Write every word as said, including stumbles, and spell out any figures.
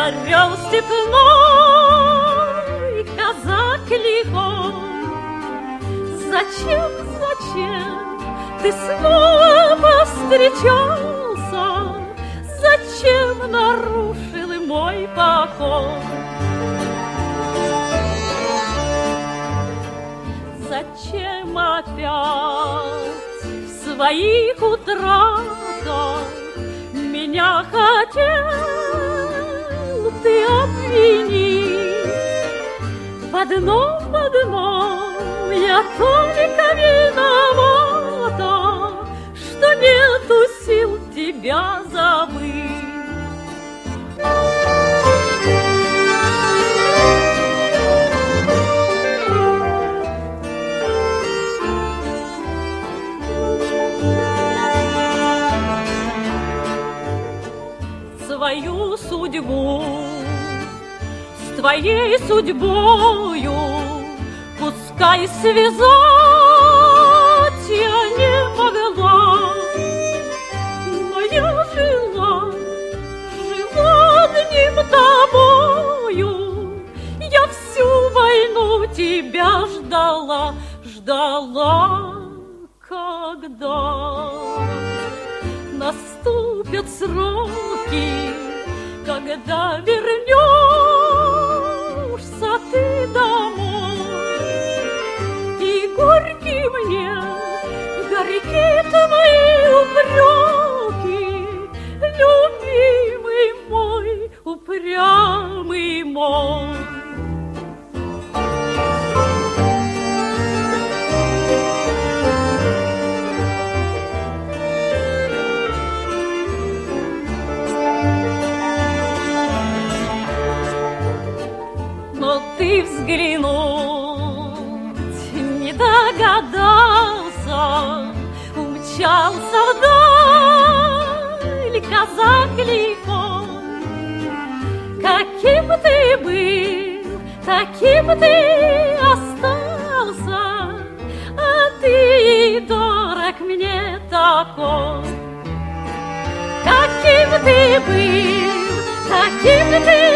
Орел степной, казак лихой, зачем, зачем ты снова повстречался? Зачем нарушил мой покой? Зачем опять в своих утратах меня хотел ты обвинить? В одном, в одном я только виновата, что нету сил тебя забыть. Свою судьбу с твоей судьбою пускай связать я не могла, но я жила, жила одним тобою. Я всю войну тебя ждала, ждала, когда наступят сроки, когда вернешься ты домой. И горьки мне, горьки твои упреки, любимый мой, упрямый мой. Ты взглянуть не догадался, умчался вдаль казак лихой. Каким ты был, таким ты остался, а ты дорог мне такой. Каким ты был, таким ты